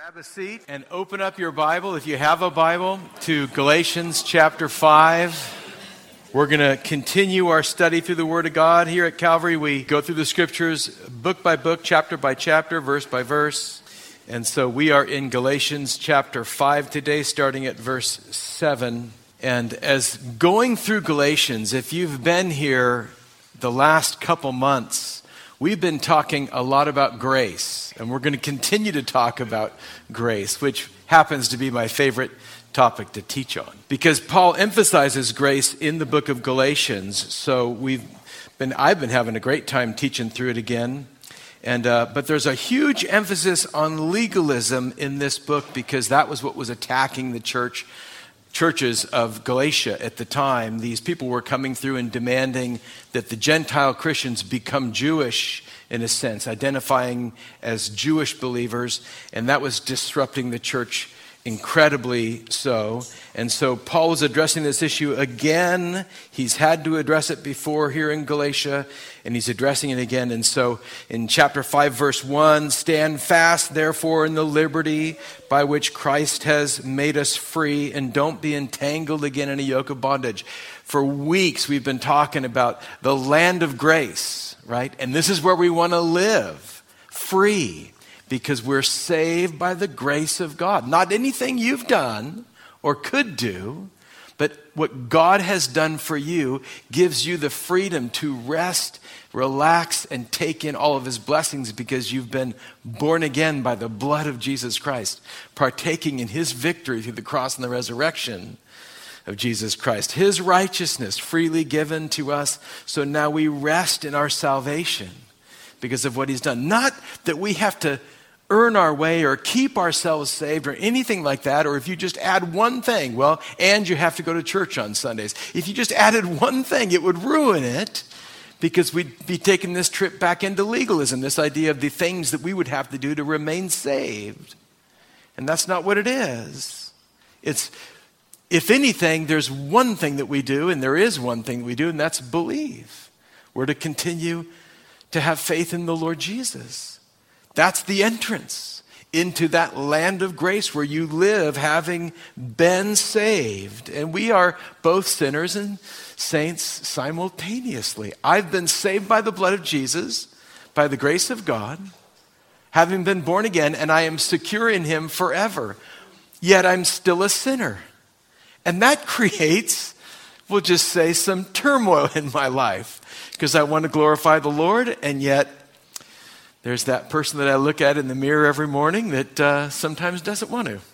Grab a seat and open up your Bible, if you have a Bible, to Galatians chapter 5. We're going to continue our study through the Word of God. Here at Calvary, we go through the Scriptures book by book, chapter by chapter, verse by verse. And so we are in Galatians chapter 5 today, starting at verse 7. And as going through Galatians, if you've been here the last couple months, we've been talking a lot about grace, and we're going to continue to talk about grace, which happens to be my favorite topic to teach on, because Paul emphasizes grace in the book of Galatians. So I've been having a great time teaching through it again, but there's a huge emphasis on legalism in this book because that was what was attacking the churches of Galatia at the time. These people were coming through and demanding that the Gentile Christians become Jewish, in a sense, identifying as Jewish believers, and that was disrupting the church incredibly so. And so Paul was addressing this issue again. He's had to address it before here in Galatia, and he's addressing it again. And so in chapter 5, verse 1, stand fast, therefore, in the liberty by which Christ has made us free, and don't be entangled again in a yoke of bondage. For weeks, we've been talking about the land of grace, right? And this is where we want to live, free, because we're saved by the grace of God. Not anything you've done or could do, but what God has done for you gives you the freedom to rest, relax, and take in all of his blessings because you've been born again by the blood of Jesus Christ, partaking in his victory through the cross and the resurrection of Jesus Christ. His righteousness freely given to us, so now we rest in our salvation because of what he's done. Not that we have to earn our way or keep ourselves saved or anything like that, or if you just add one thing, and you have to go to church on Sundays. If you just added one thing, it would ruin it because we'd be taking this trip back into legalism, this idea of the things that we would have to do to remain saved. And that's not what it is. It's, if anything, there's one thing that we do, and there is one thing that we do, and that's believe. We're to continue to have faith in the Lord Jesus. That's the entrance into that land of grace where you live having been saved. And we are both sinners and saints simultaneously. I've been saved by the blood of Jesus, by the grace of God, having been born again, and I am secure in him forever. Yet I'm still a sinner. And that creates, we'll just say, some turmoil in my life because I want to glorify the Lord, and yet there's that person that I look at in the mirror every morning that sometimes doesn't want to.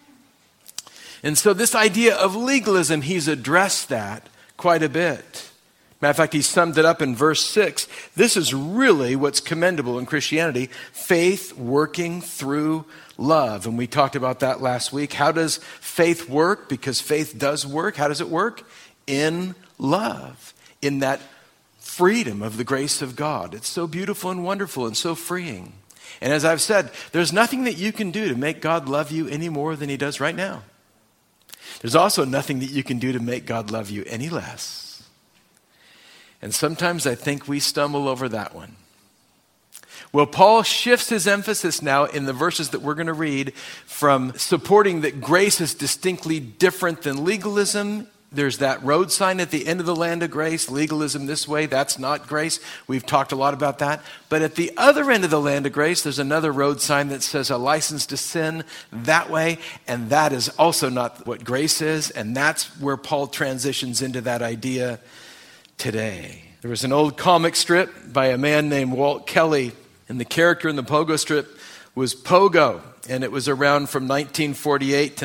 And so this idea of legalism, he's addressed that quite a bit. Matter of fact, he summed it up in verse 6. This is really what's commendable in Christianity, faith working through love. And we talked about that last week. How does faith work? Because faith does work. How does it work? In love, in that freedom of the grace of God. It's so beautiful and wonderful and so freeing. And as I've said, there's nothing that you can do to make God love you any more than he does right now. There's also nothing that you can do to make God love you any less. And sometimes I think we stumble over that one. Well, Paul shifts his emphasis now in the verses that we're going to read from supporting that grace is distinctly different than legalism. There's that road sign at the end of the land of grace, legalism this way, that's not grace. We've talked a lot about that. But at the other end of the land of grace, there's another road sign that says a license to sin that way, and that is also not what grace is, and that's where Paul transitions into that idea today. There was an old comic strip by a man named Walt Kelly, and the character in the Pogo strip was Pogo, and it was around from 1948 to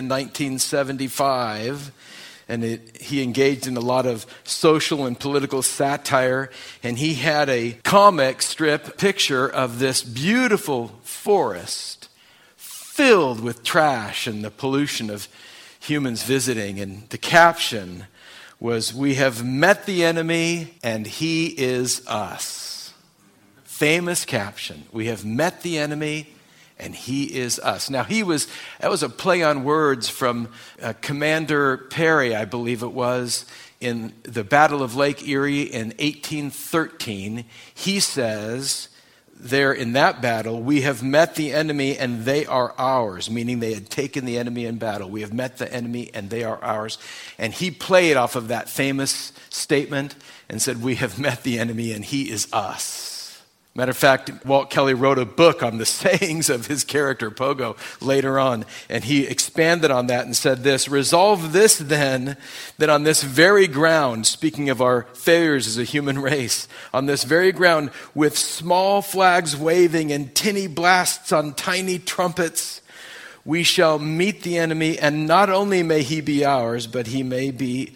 1975. And he engaged in a lot of social and political satire. And he had a comic strip picture of this beautiful forest filled with trash and the pollution of humans visiting. And the caption was, "We have met the enemy and he is us." Famous caption. We have met the enemy and he is us. Now that was a play on words from Commander Perry, I believe it was, in the Battle of Lake Erie in 1813. He says, there in that battle, we have met the enemy and they are ours, meaning they had taken the enemy in battle. We have met the enemy and they are ours. And he played off of that famous statement and said, we have met the enemy and he is us. Matter of fact, Walt Kelly wrote a book on the sayings of his character, Pogo, later on. And he expanded on that and said this: resolve this then, that on this very ground, speaking of our failures as a human race, on this very ground, with small flags waving and tinny blasts on tiny trumpets, we shall meet the enemy, and not only may he be ours, but he may be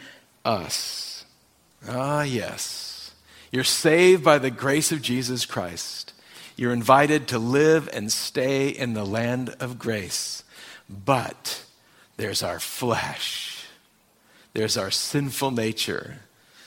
us. Ah, yes. You're saved by the grace of Jesus Christ. You're invited to live and stay in the land of grace. But there's our flesh. There's our sinful nature.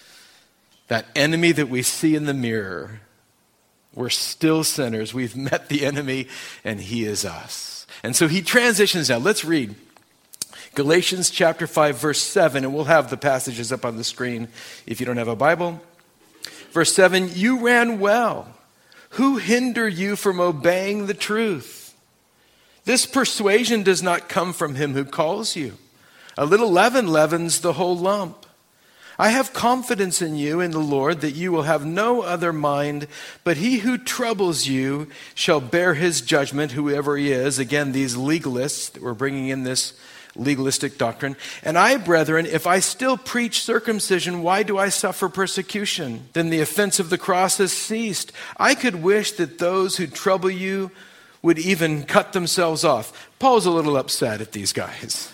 That enemy that we see in the mirror. We're still sinners. We've met the enemy and he is us. And so he transitions now. Let's read Galatians chapter 5, verse 7. And we'll have the passages up on the screen if you don't have a Bible. Verse 7, you ran well. Who hindered you from obeying the truth? This persuasion does not come from him who calls you. A little leaven leavens the whole lump. I have confidence in you, in the Lord, that you will have no other mind, but he who troubles you shall bear his judgment, whoever he is. Again, these legalists that we're bringing in this legalistic doctrine. And I, brethren, if I still preach circumcision, why do I suffer persecution? Then the offense of the cross has ceased. I could wish that those who trouble you would even cut themselves off. Paul's a little upset at these guys.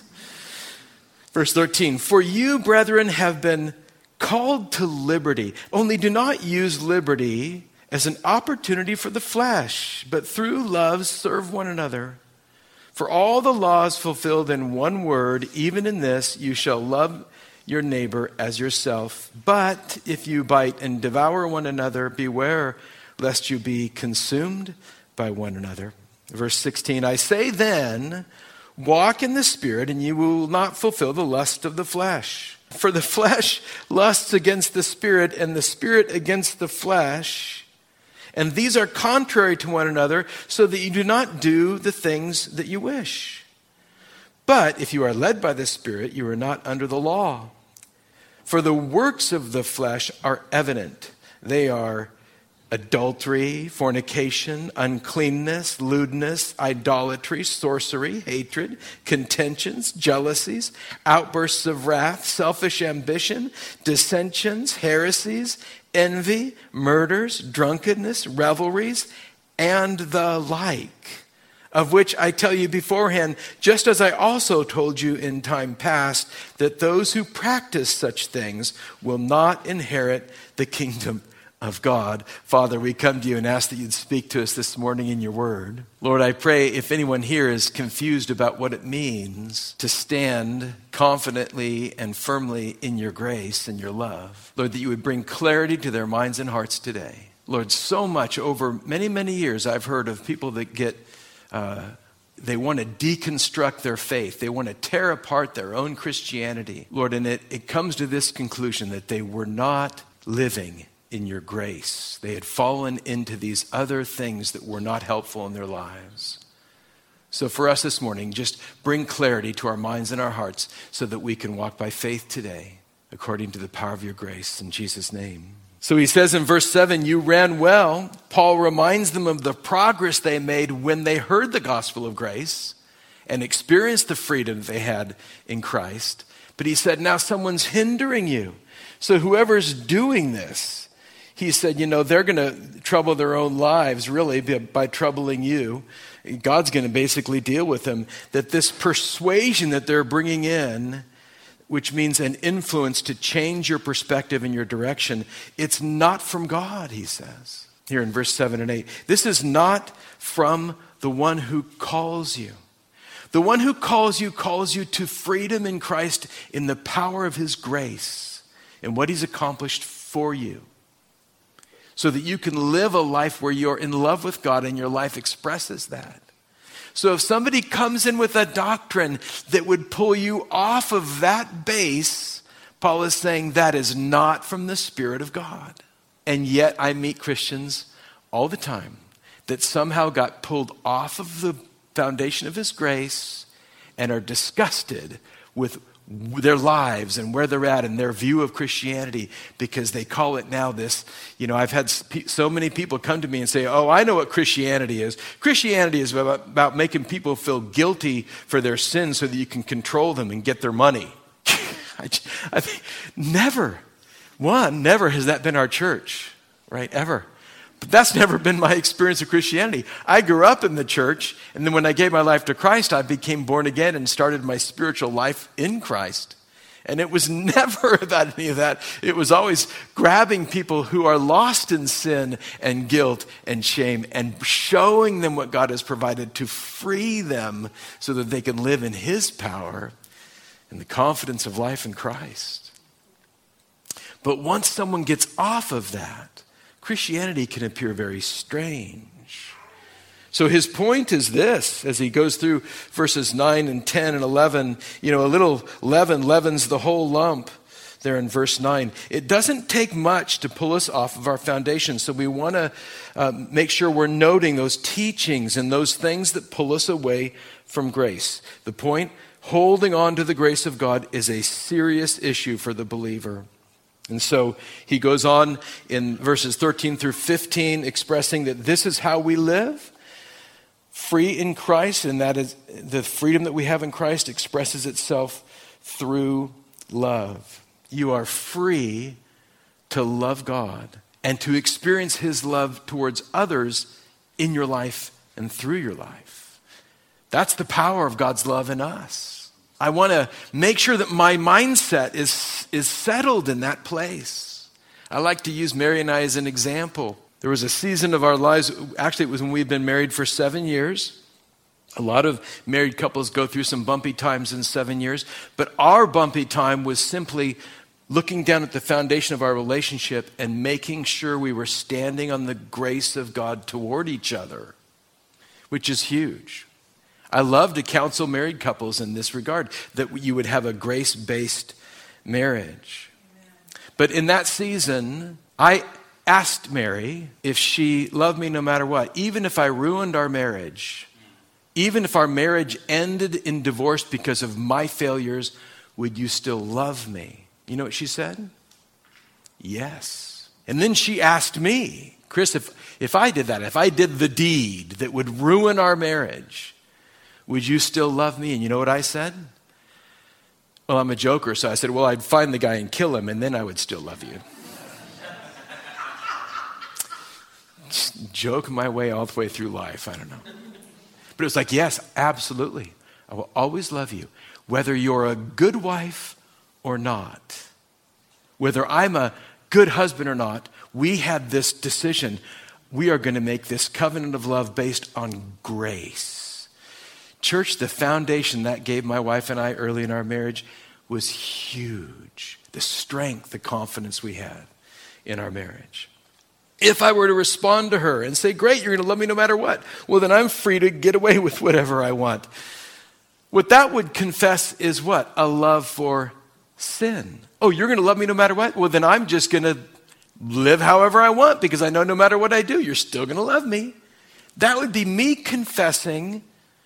Verse 13, for you, brethren, have been called to liberty. Only do not use liberty as an opportunity for the flesh, but through love serve one another. For all the laws fulfilled in one word, even in this, you shall love your neighbor as yourself. But if you bite and devour one another, beware lest you be consumed by one another. Verse 16, I say then, walk in the Spirit, and you will not fulfill the lust of the flesh. For the flesh lusts against the Spirit, and the Spirit against the flesh. And these are contrary to one another, so that you do not do the things that you wish. But if you are led by the Spirit, you are not under the law. For the works of the flesh are evident. They are adultery, fornication, uncleanness, lewdness, idolatry, sorcery, hatred, contentions, jealousies, outbursts of wrath, selfish ambition, dissensions, heresies, envy, murders, drunkenness, revelries, and the like, of which I tell you beforehand, just as I also told you in time past, that those who practice such things will not inherit the kingdom of God. Father, we come to you and ask that you'd speak to us this morning in your word. Lord, I pray if anyone here is confused about what it means to stand confidently and firmly in your grace and your love, Lord, that you would bring clarity to their minds and hearts today. Lord, so much over many, many years I've heard of people that they want to deconstruct their faith. They want to tear apart their own Christianity. Lord, and it comes to this conclusion that they were not living in your grace. They had fallen into these other things that were not helpful in their lives. So for us this morning, just bring clarity to our minds and our hearts so that we can walk by faith today according to the power of your grace in Jesus' name. So he says in verse 7, you ran well. Paul reminds them of the progress they made when they heard the gospel of grace and experienced the freedom they had in Christ. But he said, now someone's hindering you. So whoever's doing this, he said, they're going to trouble their own lives, really, by troubling you. God's going to basically deal with them. That this persuasion that they're bringing in, which means an influence to change your perspective and your direction, it's not from God, he says. Here in verse 7 and 8. This is not from the one who calls you. The one who calls you to freedom in Christ in the power of his grace and what he's accomplished for you, so that you can live a life where you're in love with God and your life expresses that. So if somebody comes in with a doctrine that would pull you off of that base, Paul is saying that is not from the Spirit of God. And yet I meet Christians all the time that somehow got pulled off of the foundation of his grace and are disgusted with their lives and where they're at and their view of Christianity because they call it now this, I've had so many people come to me and say, oh, I know what Christianity is. Christianity is about making people feel guilty for their sins so that you can control them and get their money. I think never has that been our church, right? Ever. But that's never been my experience of Christianity. I grew up in the church, and then when I gave my life to Christ, I became born again and started my spiritual life in Christ. And it was never about any of that. It was always grabbing people who are lost in sin and guilt and shame and showing them what God has provided to free them so that they can live in His power and the confidence of life in Christ. But once someone gets off of that, Christianity can appear very strange. So his point is this, as he goes through verses 9 and 10 and 11, a little leaven leavens the whole lump there in verse 9. It doesn't take much to pull us off of our foundation. So we want to make sure we're noting those teachings and those things that pull us away from grace. The point, holding on to the grace of God is a serious issue for the believer. And so he goes on in verses 13 through 15 expressing that this is how we live, free in Christ, and that is the freedom that we have in Christ expresses itself through love. You are free to love God and to experience His love towards others in your life and through your life. That's the power of God's love in us. I want to make sure that my mindset is settled in that place. I like to use Mary and I as an example. There was a season of our lives, actually it was when we'd been married for 7 years. A lot of married couples go through some bumpy times in 7 years, but our bumpy time was simply looking down at the foundation of our relationship and making sure we were standing on the grace of God toward each other, which is huge. I love to counsel married couples in this regard, that you would have a grace-based marriage. But in that season, I asked Mary if she loved me no matter what, even if I ruined our marriage, even if our marriage ended in divorce because of my failures, would you still love me? You know what she said? Yes. And then she asked me, Chris, if I did that, if I did the deed that would ruin our marriage, would you still love me? And you know what I said? Well, I'm a joker, so I said, well, I'd find the guy and kill him, and then I would still love you. Just joke my way all the way through life. I don't know. But it was like, yes, absolutely. I will always love you, whether you're a good wife or not. Whether I'm a good husband or not, we had this decision. We are going to make this covenant of love based on grace. Church, the foundation that gave my wife and I early in our marriage was huge. The strength, the confidence we had in our marriage. If I were to respond to her and say, great, you're going to love me no matter what, well, then I'm free to get away with whatever I want. What that would confess is what? A love for sin. Oh, you're going to love me no matter what? Well, then I'm just going to live however I want because I know no matter what I do, you're still going to love me. That would be me confessing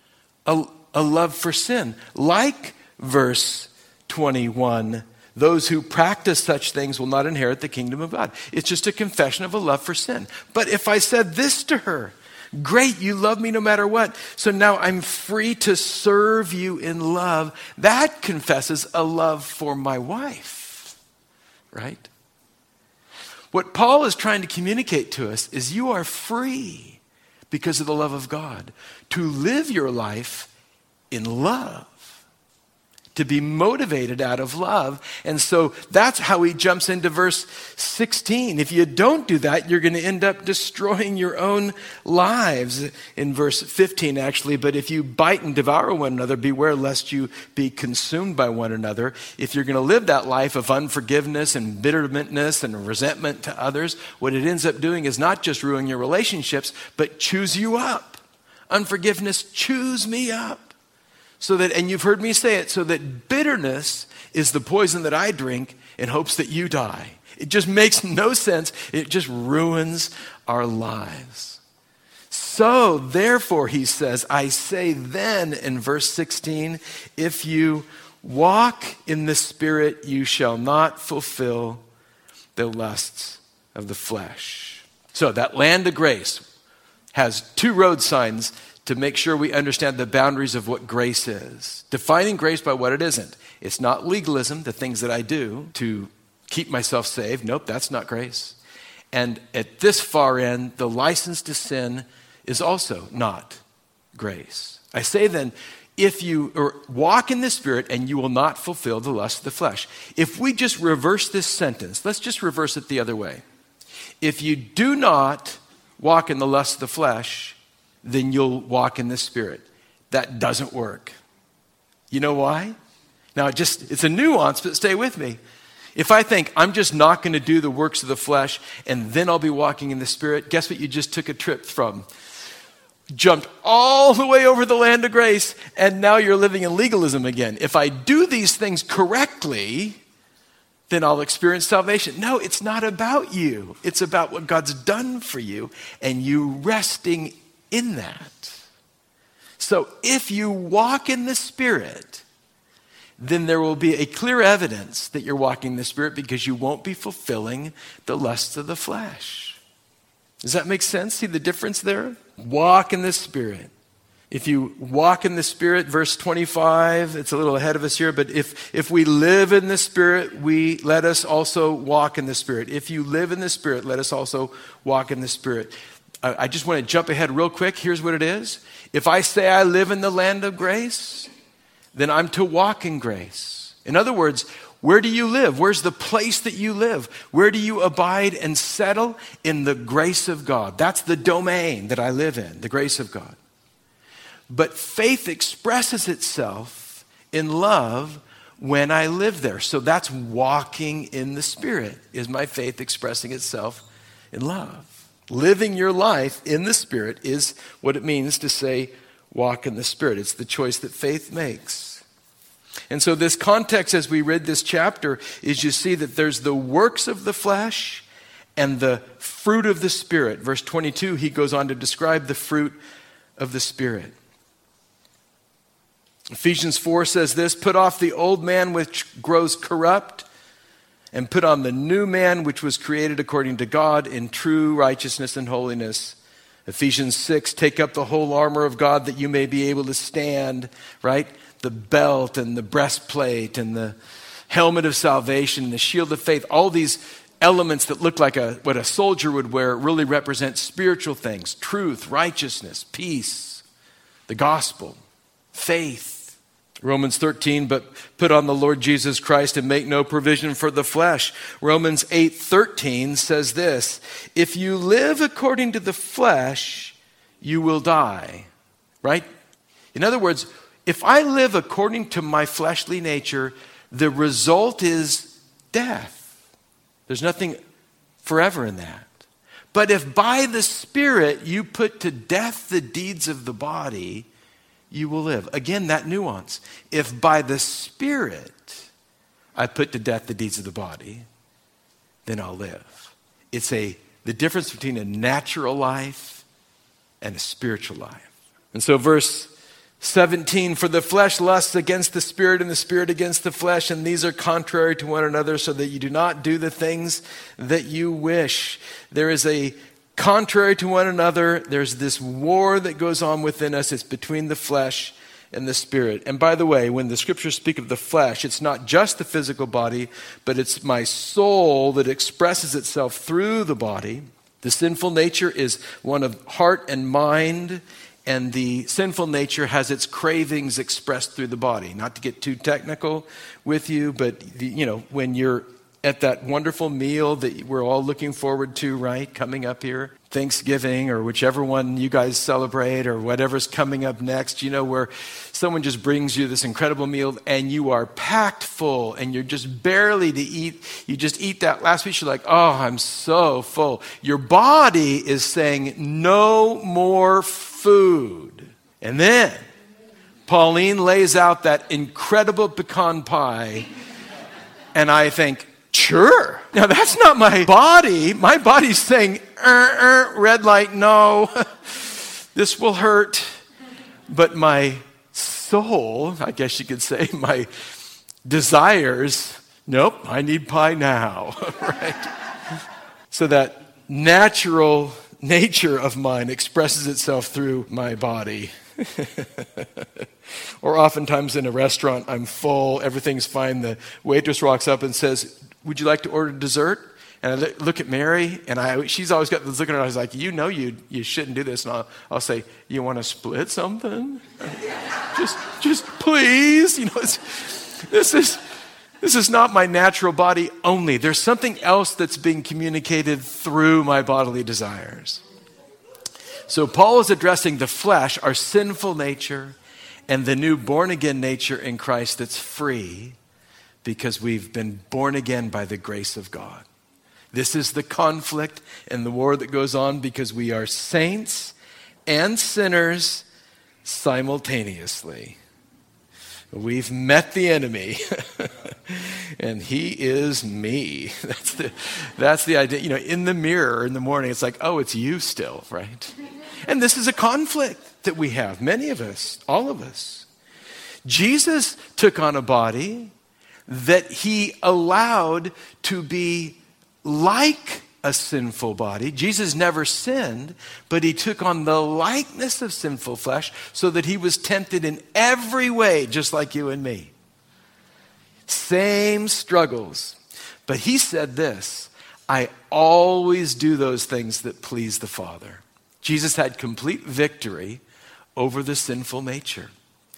a love for sin. Like verse 21, those who practice such things will not inherit the kingdom of God. It's just a confession of a love for sin. But if I said this to her, great, you love me no matter what, so now I'm free to serve you in love, that confesses a love for my wife, right? What Paul is trying to communicate to us is you are free because of the love of God to live your life in love, to be motivated out of love. And so that's how he jumps into verse 16. If you don't do that, you're going to end up destroying your own lives. In verse 15, actually, but if you bite and devour one another, beware lest you be consumed by one another. If you're going to live that life of unforgiveness and bitterness and resentment to others, what it ends up doing is not just ruin your relationships, but chews you up. Unforgiveness chews me up. So that, and you've heard me say it, so that bitterness is the poison that I drink in hopes that you die. It just makes no sense. It just ruins our lives. So, therefore, he says, I say then in verse 16, if you walk in the Spirit, you shall not fulfill the lusts of the flesh. So that land of grace has two road signs to make sure we understand the boundaries of what grace is. Defining grace by what it isn't. It's not legalism, the things that I do to keep myself saved. Nope, that's not grace. And at this far end, the license to sin is also not grace. I say then, if you walk in the Spirit and you will not fulfill the lust of the flesh. If we just reverse this sentence, let's just reverse it the other way. If you do not walk in the lust of the flesh, then you'll walk in the Spirit. That doesn't work. You know why? Now, it's a nuance, but stay with me. If I think I'm just not going to do the works of the flesh and then I'll be walking in the Spirit, guess what you just took a trip from? Jumped all the way over the land of grace, and now you're living in legalism again. If I do these things correctly, then I'll experience salvation. No, it's not about you. It's about what God's done for you and you resting in that. So if you walk in the Spirit, then there will be a clear evidence that you're walking in the Spirit because you won't be fulfilling the lusts of the flesh. Does that make sense? See the difference there? Walk in the Spirit. If you walk in the Spirit, verse 25, it's a little ahead of us here, but if we live in the Spirit, let us also walk in the Spirit. If you live in the Spirit, let us also walk in the Spirit. I just want to jump ahead real quick. Here's what it is. If I say I live in the land of grace, then I'm to walk in grace. In other words, where do you live? Where's the place that you live? Where do you abide and settle? In the grace of God. That's the domain that I live in, the grace of God. But faith expresses itself in love when I live there. So that's walking in the Spirit, is my faith expressing itself in love. Living your life in the Spirit is what it means to say walk in the Spirit. It's the choice that faith makes. And so this context as we read this chapter is you see that there's the works of the flesh and the fruit of the Spirit. Verse 22, he goes on to describe the fruit of the Spirit. Ephesians 4 says this, put off the old man which grows corrupt and put on the new man which was created according to God in true righteousness and holiness. Ephesians 6, take up the whole armor of God that you may be able to stand, right? The belt and the breastplate and the helmet of salvation, the shield of faith, all these elements that look like what a soldier would wear really represent spiritual things, truth, righteousness, peace, the gospel, faith. Romans 13, but put on the Lord Jesus Christ and make no provision for the flesh. Romans 8:13 says this, if you live according to the flesh, you will die, right? In other words, if I live according to my fleshly nature, the result is death. There's nothing forever in that. But if by the Spirit you put to death the deeds of the body, you will live. Again, that nuance. If by the Spirit I put to death the deeds of the body, then I'll live. It's the difference between a natural life and a spiritual life. And so verse 17, for the flesh lusts against the Spirit and the Spirit against the flesh, and these are contrary to one another so that you do not do the things that you wish. There is a contrary to one another. There's this war that goes on within us. It's between the flesh and the Spirit. And by the way, when the scriptures speak of the flesh, it's not just the physical body, but it's my soul that expresses itself through the body. The sinful nature is one of heart and mind, and the sinful nature has its cravings expressed through the body. Not to get too technical with you, but when you're at that wonderful meal that we're all looking forward to, right? Coming up here, Thanksgiving or whichever one you guys celebrate or whatever's coming up next, where someone just brings you this incredible meal and you are packed full and you're just barely to eat. You just eat that last piece. You're like, oh, I'm so full. Your body is saying no more food. And then Pauline lays out that incredible pecan pie and I think, sure. Now that's not my body. My body's saying, red light, no. this will hurt, but my soul, I guess you could say, my desires, nope, I need pie now, right? So that natural nature of mine expresses itself through my body. Or oftentimes in a restaurant, I'm full, everything's fine. The waitress walks up and says, would you like to order dessert? And I look at Mary, and she's always got this look in her eyes like, you shouldn't do this. And I'll say, you want to split something? just please. This is not my natural body only. There's something else that's being communicated through my bodily desires. So Paul is addressing the flesh, our sinful nature, and the new born-again nature in Christ that's free because we've been born again by the grace of God. This is the conflict and the war that goes on because we are saints and sinners simultaneously. We've met the enemy, and he is me. That's the idea. In the mirror in the morning, it's like, oh, it's you still, right? And this is a conflict that we have, many of us, all of us. Jesus took on a body that he allowed to be like a sinful body. Jesus never sinned, but he took on the likeness of sinful flesh so that he was tempted in every way, just like you and me. Same struggles. But he said this, I always do those things that please the Father. Jesus had complete victory over the sinful nature.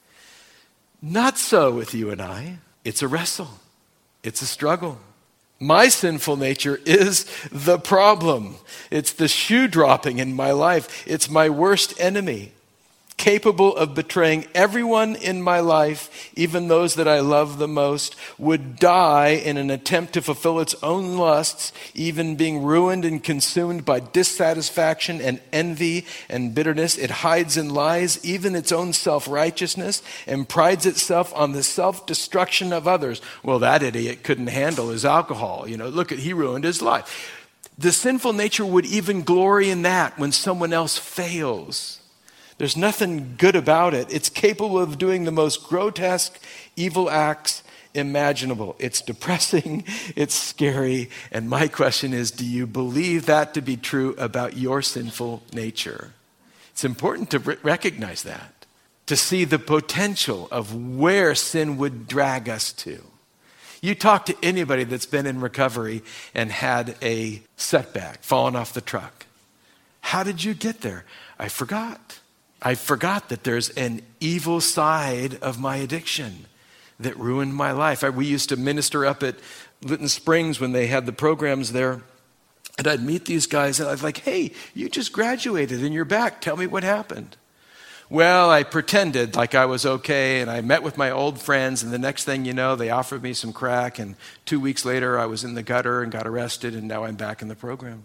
Not so with you and I. It's a wrestle. It's a struggle. My sinful nature is the problem. It's the shoe dropping in my life. It's my worst enemy, capable of betraying everyone in my life, even those that I love the most, would die in an attempt to fulfill its own lusts, even being ruined and consumed by dissatisfaction and envy and bitterness. It hides in lies, even its own self-righteousness, and prides itself on the self-destruction of others. Well, that idiot couldn't handle his alcohol. He ruined his life. The sinful nature would even glory in that when someone else fails. There's nothing good about it. It's capable of doing the most grotesque, evil acts imaginable. It's depressing, it's scary, and my question is, do you believe that to be true about your sinful nature? It's important to recognize that, to see the potential of where sin would drag us to. You talk to anybody that's been in recovery and had a setback, fallen off the truck. How did you get there? I forgot that there's an evil side of my addiction that ruined my life. We used to minister up at Lytton Springs when they had the programs there. And I'd meet these guys and I'd be like, hey, you just graduated and you're back. Tell me what happened. Well, I pretended like I was okay, and I met with my old friends, and the next thing you know, they offered me some crack, and 2 weeks later, I was in the gutter and got arrested, and now I'm back in the program.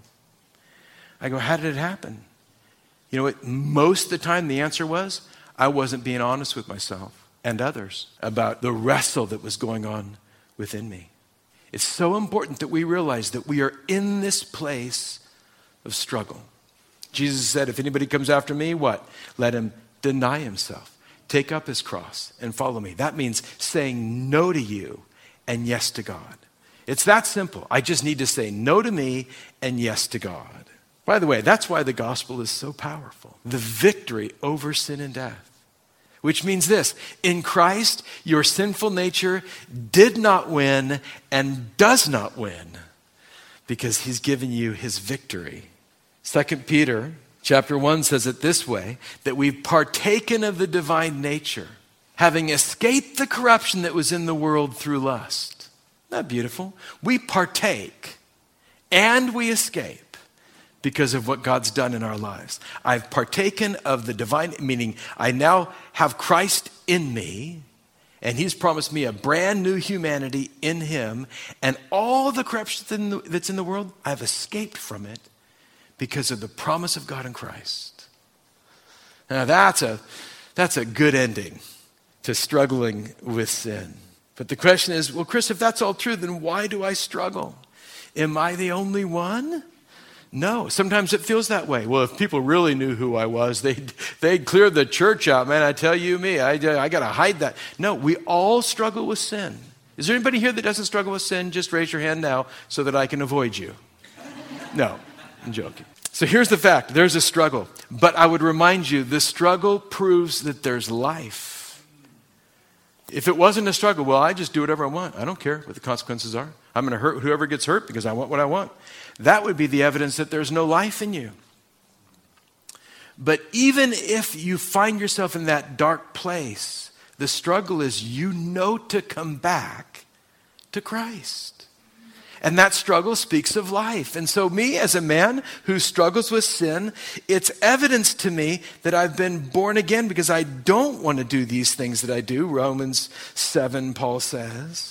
I go, how did it happen? You know what? Most of the time, the answer was, I wasn't being honest with myself and others about the wrestle that was going on within me. It's so important that we realize that we are in this place of struggle. Jesus said, if anybody comes after me, what? Let him deny himself, take up his cross, and follow me. That means saying no to you and yes to God. It's that simple. I just need to say no to me and yes to God. By the way, that's why the gospel is so powerful. The victory over sin and death. Which means this, in Christ, your sinful nature did not win and does not win because he's given you his victory. 2 Peter chapter 1 says it this way, that we've partaken of the divine nature, having escaped the corruption that was in the world through lust. Isn't that beautiful? We partake and we escape because of what God's done in our lives. I've partaken of the divine, meaning I now have Christ in me, and he's promised me a brand new humanity in him, and all the corruption that's in the world, I've escaped from it because of the promise of God in Christ. Now that's a good ending to struggling with sin. But the question is, well, Chris, if that's all true, then why do I struggle? Am I the only one? No, sometimes it feels that way. Well, if people really knew who I was, they'd clear the church out, man. I tell you me, I got to hide that. No, we all struggle with sin. Is there anybody here that doesn't struggle with sin? Just raise your hand now so that I can avoid you. No, I'm joking. So here's the fact. There's a struggle. But I would remind you, the struggle proves that there's life. If it wasn't a struggle, well, I just do whatever I want. I don't care what the consequences are. I'm going to hurt whoever gets hurt because I want what I want. That would be the evidence that there's no life in you. But even if you find yourself in that dark place, the struggle is you know to come back to Christ. And that struggle speaks of life. And so me as a man who struggles with sin, it's evidence to me that I've been born again because I don't want to do these things that I do. Romans 7, Paul says.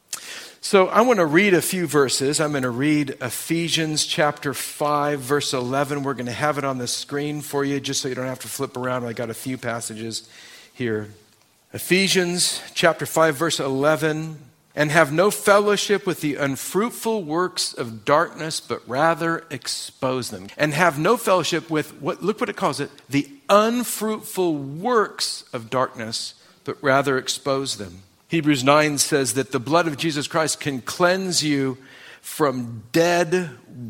So I want to read a few verses. I'm going to read Ephesians chapter 5, verse 11. We're going to have it on the screen for you just so you don't have to flip around. I got a few passages here. Ephesians chapter 5, verse 11. And have no fellowship with the unfruitful works of darkness, but rather expose them. And have no fellowship with, look what it calls it, the unfruitful works of darkness, but rather expose them. Hebrews 9 says that the blood of Jesus Christ can cleanse you from dead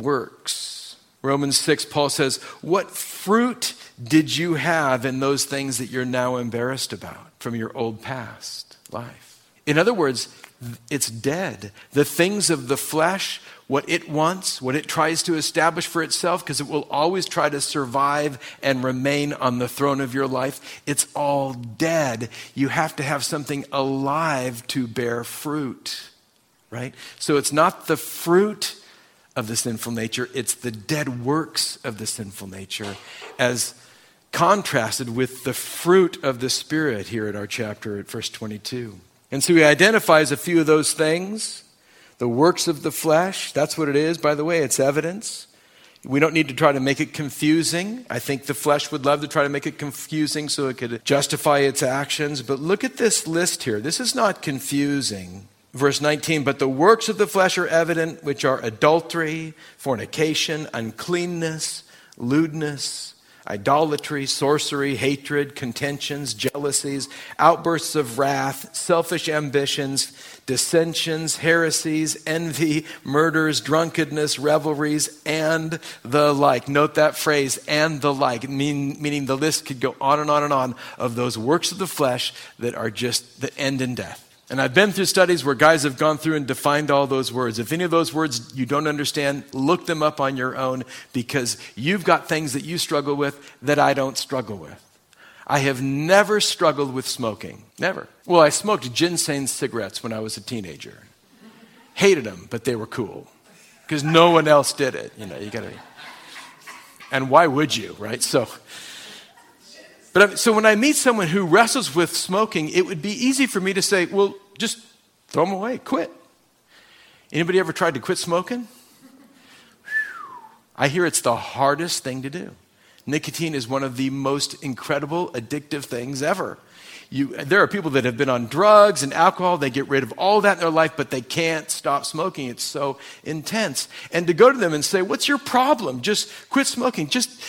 works. Romans 6, Paul says, what fruit did you have in those things that you're now embarrassed about from your old past life? In other words, it's dead. The things of the flesh, what it wants, what it tries to establish for itself, because it will always try to survive and remain on the throne of your life, it's all dead. You have to have something alive to bear fruit, right? So it's not the fruit of the sinful nature, it's the dead works of the sinful nature, as contrasted with the fruit of the Spirit here in our chapter at verse 22. And so he identifies a few of those things. The works of the flesh, that's what it is. By the way, it's evidence. We don't need to try to make it confusing. I think the flesh would love to try to make it confusing so it could justify its actions. But look at this list here. This is not confusing. Verse 19, but the works of the flesh are evident, which are adultery, fornication, uncleanness, lewdness, idolatry, sorcery, hatred, contentions, jealousies, outbursts of wrath, selfish ambitions, dissensions, heresies, envy, murders, drunkenness, revelries, and the like. Note that phrase, and the like, meaning the list could go on and on and on of those works of the flesh that are just the end in death. And I've been through studies where guys have gone through and defined all those words. If any of those words you don't understand, look them up on your own, because you've got things that you struggle with that I don't struggle with. I have never struggled with smoking. Never. Well, I smoked ginseng cigarettes when I was a teenager. Hated them, but they were cool because no one else did it. You gotta. And why would you, right? So when I meet someone who wrestles with smoking, it would be easy for me to say, well, just throw them away, quit. Anybody ever tried to quit smoking? I hear it's the hardest thing to do. Nicotine is one of the most incredible addictive things ever. There are people that have been on drugs and alcohol, they get rid of all that in their life, but they can't stop smoking. It's so intense. And to go to them and say, what's your problem? Just quit smoking.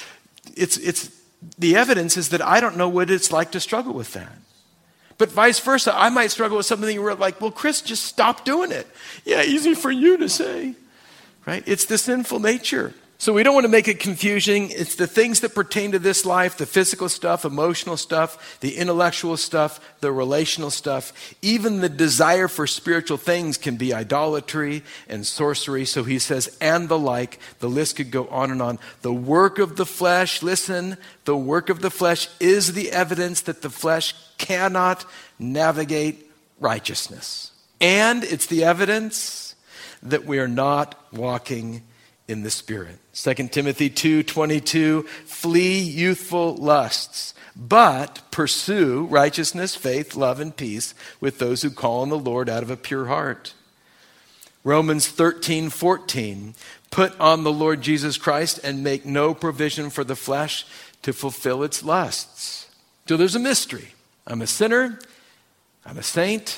The evidence is that I don't know what it's like to struggle with that. But vice versa, I might struggle with something where like, well, Chris, just stop doing it. Yeah, easy for you to say, right? It's the sinful nature. So we don't want to make it confusing. It's the things that pertain to this life, the physical stuff, emotional stuff, the intellectual stuff, the relational stuff. Even the desire for spiritual things can be idolatry and sorcery. So he says, and the like. The list could go on and on. The work of the flesh, listen, the work of the flesh is the evidence that the flesh cannot navigate righteousness. And it's the evidence that we are not walking in the Spirit. 2 Timothy 2:22, flee youthful lusts, but pursue righteousness, faith, love, and peace with those who call on the Lord out of a pure heart. Romans 13:14, put on the Lord Jesus Christ and make no provision for the flesh to fulfill its lusts. So there's a mystery. I'm a sinner, I'm a saint,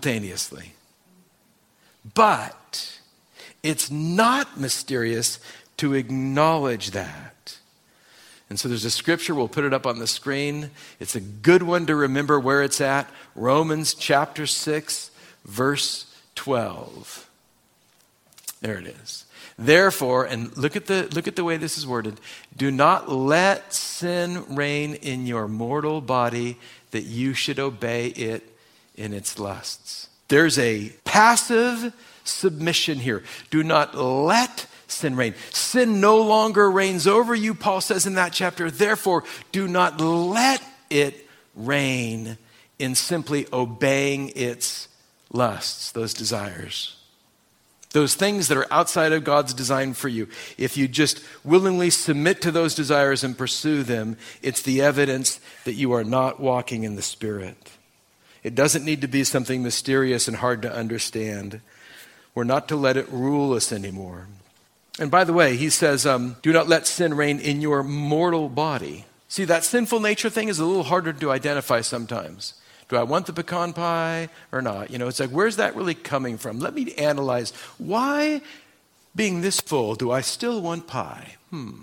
simultaneously. But it's not mysterious to acknowledge that. And so there's a scripture, we'll put it up on the screen. It's a good one to remember where it's at. Romans chapter 6, verse 12. There it is. Therefore, and look at the way this is worded, do not let sin reign in your mortal body that you should obey it in its lusts. There's a passive submission here. Do not let sin reign. Sin no longer reigns over you, Paul says in that chapter. Therefore, do not let it reign in simply obeying its lusts, those desires. Those things that are outside of God's design for you. If you just willingly submit to those desires and pursue them, it's the evidence that you are not walking in the Spirit. It doesn't need to be something mysterious and hard to understand. We're not to let it rule us anymore. And by the way, he says, do not let sin reign in your mortal body. See, that sinful nature thing is a little harder to identify sometimes. Do I want the pecan pie or not? It's like, where's that really coming from? Let me analyze. Why, being this full, do I still want pie?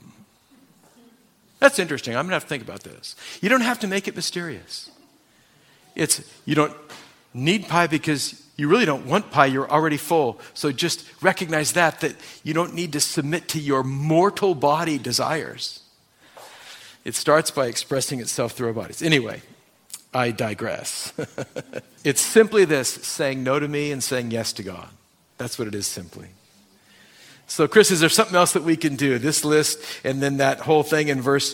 That's interesting. I'm going to have to think about this. You don't have to make it mysterious. You don't need pie because you really don't want pie. You're already full. So just recognize that you don't need to submit to your mortal body desires. It starts by expressing itself through our bodies. Anyway, I digress. It's simply this, saying no to me and saying yes to God. That's what it is simply. So, Chris, is there something else that we can do? This list and then that whole thing in verse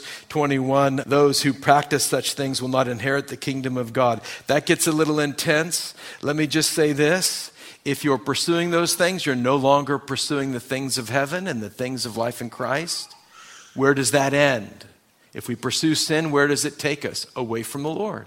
21, those who practice such things will not inherit the kingdom of God. That gets a little intense. Let me just say this. If you're pursuing those things, you're no longer pursuing the things of heaven and the things of life in Christ. Where does that end? If we pursue sin, where does it take us? Away from the Lord.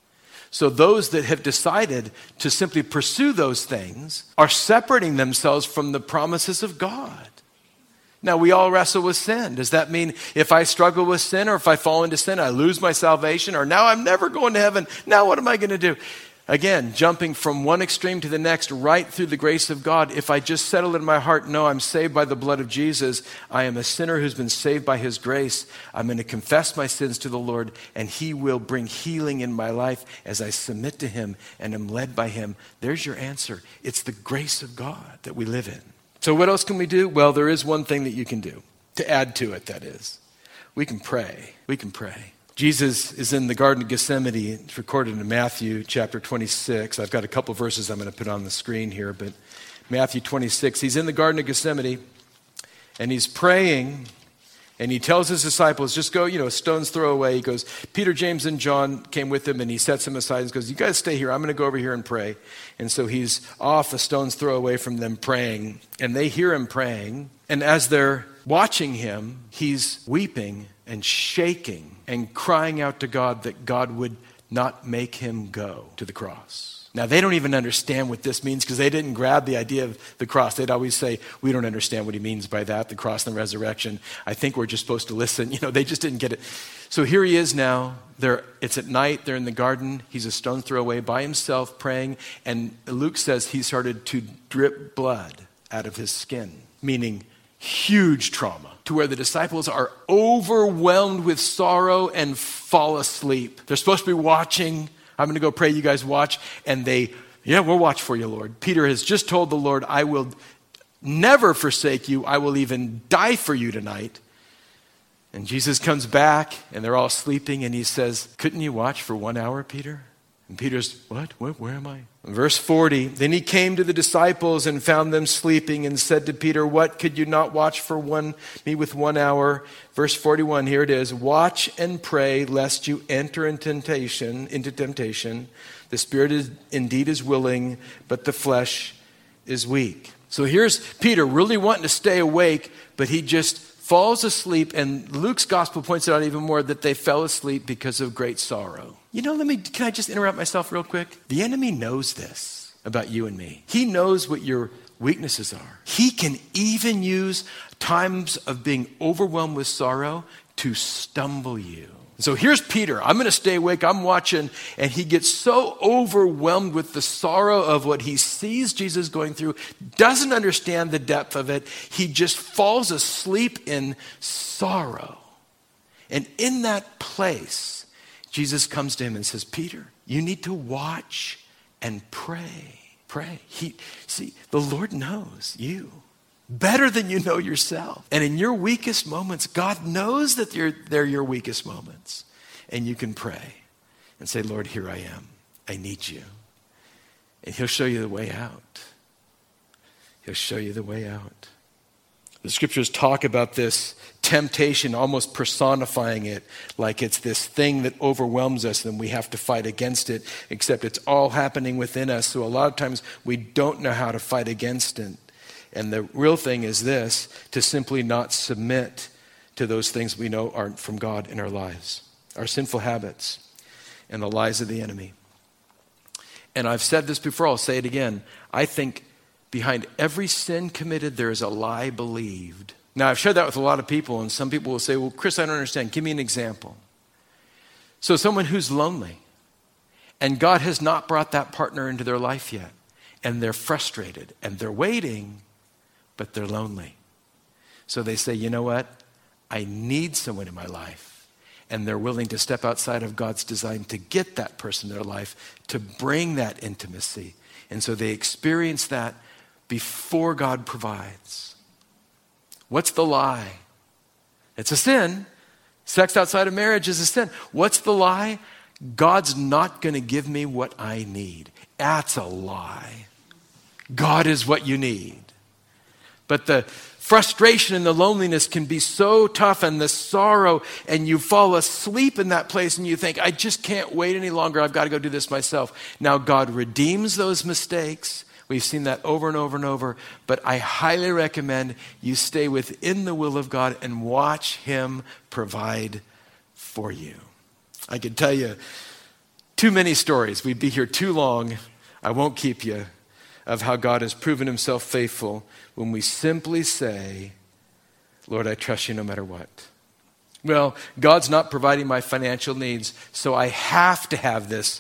So those that have decided to simply pursue those things are separating themselves from the promises of God. Now, we all wrestle with sin. Does that mean if I struggle with sin or if I fall into sin, I lose my salvation, or now I'm never going to heaven? Now what am I going to do? Again, jumping from one extreme to the next, right through the grace of God. If I just settle in my heart, no, I'm saved by the blood of Jesus. I am a sinner who's been saved by his grace. I'm going to confess my sins to the Lord, and he will bring healing in my life as I submit to him and am led by him. There's your answer. It's the grace of God that we live in. So what else can we do? Well, there is one thing that you can do, to add to it, that is. We can pray. We can pray. Jesus is in the Garden of Gethsemane. It's recorded in Matthew chapter 26. I've got a couple verses I'm going to put on the screen here, but Matthew 26. He's in the Garden of Gethsemane, and he's praying, and he tells his disciples, just go, a stone's throw away. He goes, Peter, James, and John came with him, and he sets them aside and goes, you guys stay here. I'm going to go over here and pray. And so he's off a stone's throw away from them praying, and they hear him praying. And as they're watching him, he's weeping and shaking and crying out to God that God would not make him go to the cross. Now, they don't even understand what this means because they didn't grab the idea of the cross. They'd always say, we don't understand what he means by that, the cross and the resurrection. I think we're just supposed to listen. They just didn't get it. So here he is now. It's at night. They're in the garden. He's a stone's throw away by himself praying. And Luke says he started to drip blood out of his skin, meaning huge trauma, to where the disciples are overwhelmed with sorrow and fall asleep. They're supposed to be watching. I'm going to go pray, you guys watch. And we'll watch for you, Lord. Peter has just told the Lord, I will never forsake you. I will even die for you tonight. And Jesus comes back, and they're all sleeping, and he says, couldn't you watch for 1 hour, Peter? And Peter's, what? Where am I? Verse 40, then he came to the disciples and found them sleeping and said to Peter, what, could you not watch for me with 1 hour? Verse 41, here it is, watch and pray lest you enter into temptation. The spirit indeed is willing, but the flesh is weak. So here's Peter really wanting to stay awake, but he just falls asleep, and Luke's gospel points it out even more that they fell asleep because of great sorrow. Can I just interrupt myself real quick? The enemy knows this about you and me. He knows what your weaknesses are. He can even use times of being overwhelmed with sorrow to stumble you. So here's Peter. I'm going to stay awake. I'm watching. And he gets so overwhelmed with the sorrow of what he sees Jesus going through, doesn't understand the depth of it. He just falls asleep in sorrow. And in that place, Jesus comes to him and says, Peter, you need to watch and pray. Pray. The Lord knows you better than you know yourself. And in your weakest moments, God knows that they're your weakest moments. And you can pray and say, Lord, here I am. I need you. And he'll show you the way out. He'll show you the way out. The scriptures talk about this temptation, almost personifying it like it's this thing that overwhelms us and we have to fight against it, except it's all happening within us. So a lot of times we don't know how to fight against it. And the real thing is this, to simply not submit to those things we know aren't from God in our lives, our sinful habits and the lies of the enemy. And I've said this before, I'll say it again. I think behind every sin committed, there is a lie believed. Now, I've shared that with a lot of people, and some people will say, well, Chris, I don't understand. Give me an example. So someone who's lonely, and God has not brought that partner into their life yet, and they're frustrated, and they're waiting, but they're lonely. So they say, you know what? I need someone in my life. And they're willing to step outside of God's design to get that person in their life, to bring that intimacy. And so they experience that before God provides. What's the lie? It's a sin. Sex outside of marriage is a sin. What's the lie? God's not going to give me what I need. That's a lie. God is what you need. But the frustration and the loneliness can be so tough, and the sorrow, and you fall asleep in that place and you think, I just can't wait any longer. I've got to go do this myself. Now God redeems those mistakes. We've seen that over and over and over. But I highly recommend you stay within the will of God and watch him provide for you. I could tell you too many stories. We'd be here too long. I won't keep you. Of how God has proven himself faithful when we simply say, Lord, I trust you no matter what. Well, God's not providing my financial needs, so I have to have this,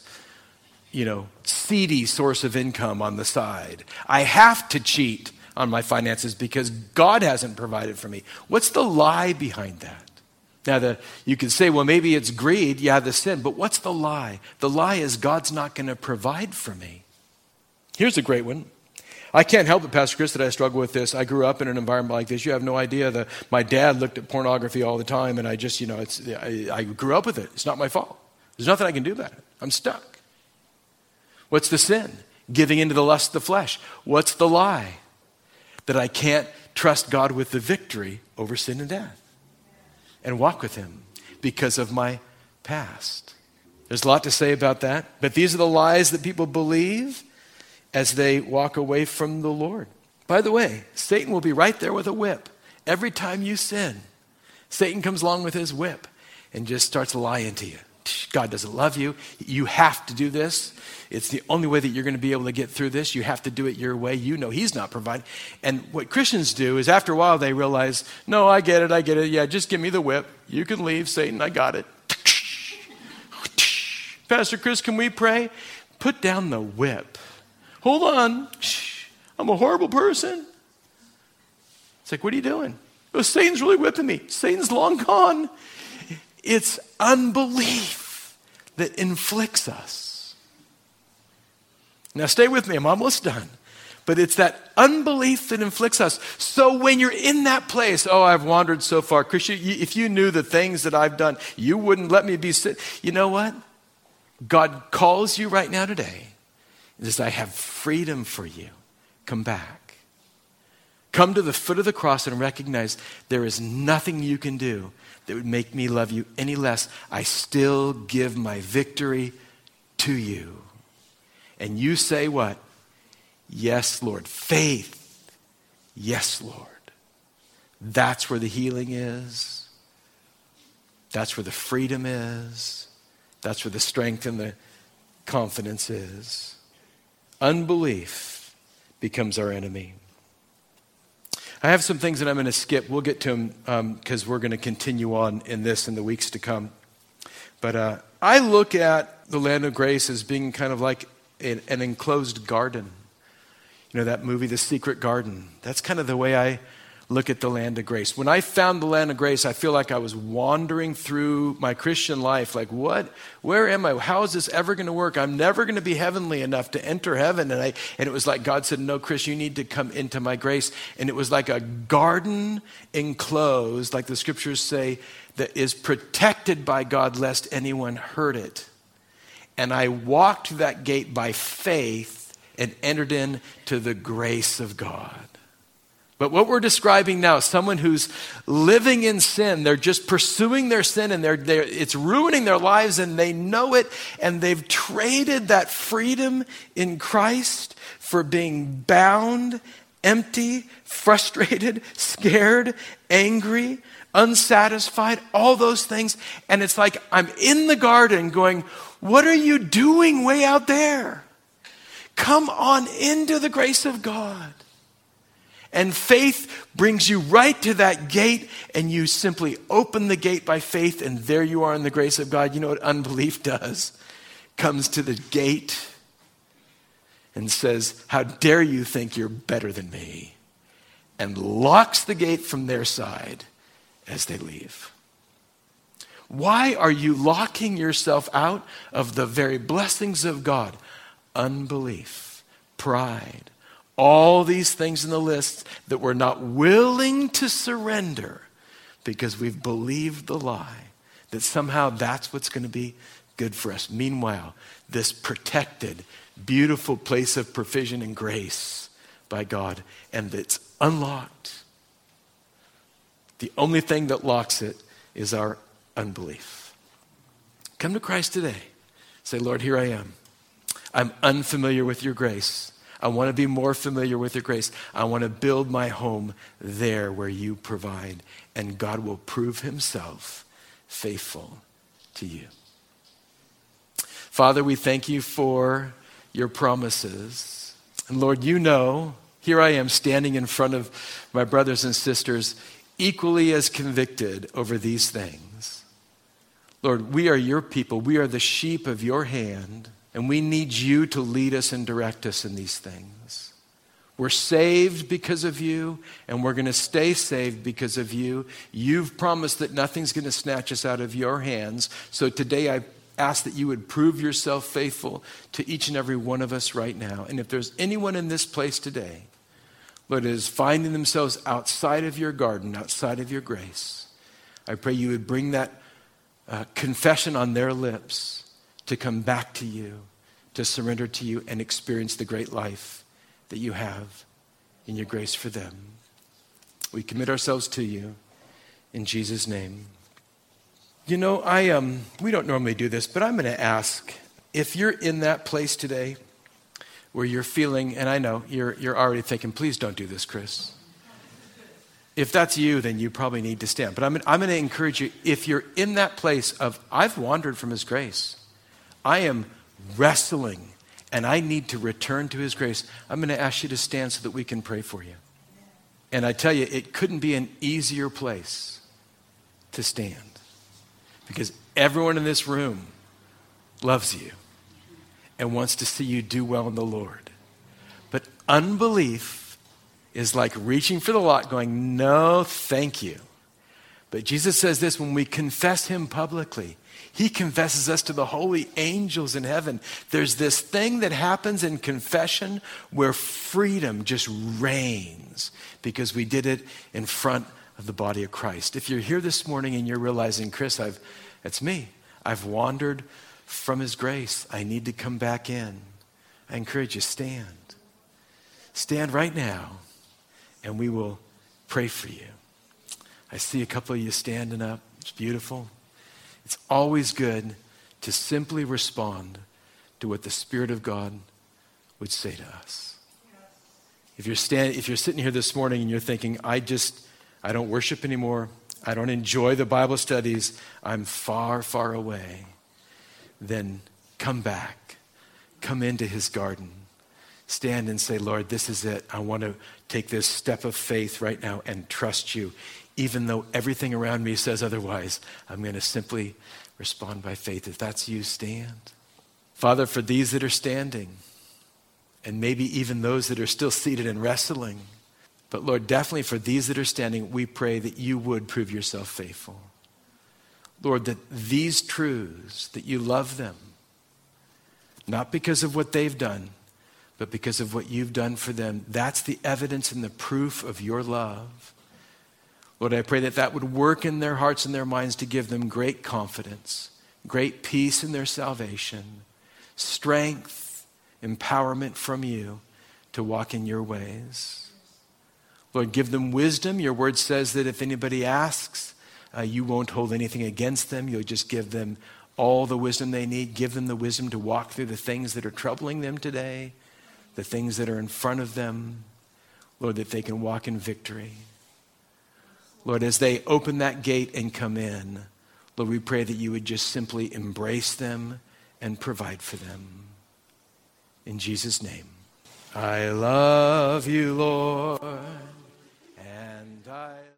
seedy source of income on the side. I have to cheat on my finances because God hasn't provided for me. What's the lie behind that? Now, you could say, well, maybe it's greed, the sin, but what's the lie? The lie is God's not going to provide for me. Here's a great one. I can't help it, Pastor Chris, that I struggle with this. I grew up in an environment like this. You have no idea that my dad looked at pornography all the time, and I just, I grew up with it. It's not my fault. There's nothing I can do about it. I'm stuck. What's the sin? Giving into the lust of the flesh. What's the lie? That I can't trust God with the victory over sin and death and walk with him because of my past. There's a lot to say about that, but these are the lies that people believe as they walk away from the Lord. By the way, Satan will be right there with a whip. Every time you sin, Satan comes along with his whip and just starts lying to you. God doesn't love you. You have to do this. It's the only way that you're going to be able to get through this. You have to do it your way. You know he's not providing. And what Christians do is after a while they realize, no, I get it. Yeah, just give me the whip. You can leave, Satan, I got it. Pastor Chris, can we pray? Put down the whip. Hold on. I'm a horrible person. It's like, what are you doing? Oh, Satan's really whipping me. Satan's long gone. It's unbelief that inflicts us. Now stay with me. I'm almost done. But it's that unbelief that inflicts us. So when you're in that place, I've wandered so far. Christian, if you knew the things that I've done, you wouldn't let me be sick. You know what? God calls you right now today. He says, I have freedom for you. Come back. Come to the foot of the cross and recognize there is nothing you can do that would make me love you any less. I still give my victory to you. And you say what? Yes, Lord. Faith. Yes, Lord. That's where the healing is. That's where the freedom is. That's where the strength and the confidence is. Unbelief becomes our enemy. I have some things that I'm going to skip. We'll get to them because we're going to continue on in this in the weeks to come. But I look at the land of grace as being kind of like an enclosed garden. You know that movie, The Secret Garden? That's kind of the way I look at the land of grace. When I found the land of grace, I feel like I was wandering through my Christian life. Like, what? Where am I? How is this ever going to work? I'm never going to be heavenly enough to enter heaven. And it was like God said, no, Chris, you need to come into my grace. And it was like a garden enclosed, like the scriptures say, that is protected by God lest anyone hurt it. And I walked that gate by faith and entered into the grace of God. But what we're describing now is someone who's living in sin. They're just pursuing their sin and it's ruining their lives and they know it, and they've traded that freedom in Christ for being bound, empty, frustrated, scared, angry, unsatisfied, all those things. And it's like I'm in the garden going, what are you doing way out there? Come on into the grace of God. And faith brings you right to that gate, and you simply open the gate by faith, and there you are in the grace of God. You know what unbelief does? Comes to the gate and says, how dare you think you're better than me? And locks the gate from their side as they leave. Why are you locking yourself out of the very blessings of God? Unbelief, pride, all these things in the list that we're not willing to surrender because we've believed the lie that somehow that's what's going to be good for us. Meanwhile, this protected, beautiful place of provision and grace by God, and it's unlocked. The only thing that locks it is our unbelief. Come to Christ today. Say, Lord, here I am. I'm unfamiliar with your grace. I want to be more familiar with your grace. I want to build my home there where you provide, and God will prove himself faithful to you. Father, we thank you for your promises. And Lord, you know, here I am standing in front of my brothers and sisters equally as convicted over these things. Lord, we are your people. We are the sheep of your hand. And we need you to lead us and direct us in these things. We're saved because of you, and we're going to stay saved because of you. You've promised that nothing's going to snatch us out of your hands. So today I ask that you would prove yourself faithful to each and every one of us right now. And if there's anyone in this place today, Lord, is finding themselves outside of your garden, outside of your grace, I pray you would bring that confession on their lips to come back to you, to surrender to you, and experience the great life that you have in your grace for them. We commit ourselves to you in Jesus' name. You know, we don't normally do this, but I'm going to ask, if you're in that place today where you're feeling, and I know you're already thinking, please don't do this, Chris. If that's you, then you probably need to stand. But I'm going to encourage you, if you're in that place of, I've wandered from his grace, I am wrestling, and I need to return to his grace, I'm going to ask you to stand so that we can pray for you. And I tell you, it couldn't be an easier place to stand, because everyone in this room loves you and wants to see you do well in the Lord. But unbelief is like reaching for the lot going, no, thank you. But Jesus says this, when we confess him publicly, he confesses us to the holy angels in heaven. There's this thing that happens in confession where freedom just reigns because we did it in front of the body of Christ. If you're here this morning and you're realizing, Chris, it's me. I've wandered from his grace. I need to come back in. I encourage you, stand. Stand right now, and we will pray for you. I see a couple of you standing up. It's beautiful. It's always good to simply respond to what the Spirit of God would say to us. If you're sitting here this morning and you're thinking, I don't worship anymore, I don't enjoy the Bible studies, I'm far, far away, then come back. Come into his garden. Stand and say, Lord, this is it. I want to take this step of faith right now and trust you. Even though everything around me says otherwise, I'm going to simply respond by faith. If that's you, stand. Father, for these that are standing, and maybe even those that are still seated and wrestling, but Lord, definitely for these that are standing, we pray that you would prove yourself faithful. Lord, that these truths, that you love them, not because of what they've done, but because of what you've done for them. That's the evidence and the proof of your love. Lord, I pray that that would work in their hearts and their minds to give them great confidence, great peace in their salvation, strength, empowerment from you to walk in your ways. Lord, give them wisdom. Your word says that if anybody asks, you won't hold anything against them. You'll just give them all the wisdom they need. Give them the wisdom to walk through the things that are troubling them today, the things that are in front of them. Lord, that they can walk in victory. Lord, as they open that gate and come in, Lord, we pray that you would just simply embrace them and provide for them. In Jesus' name. I love you, Lord, and I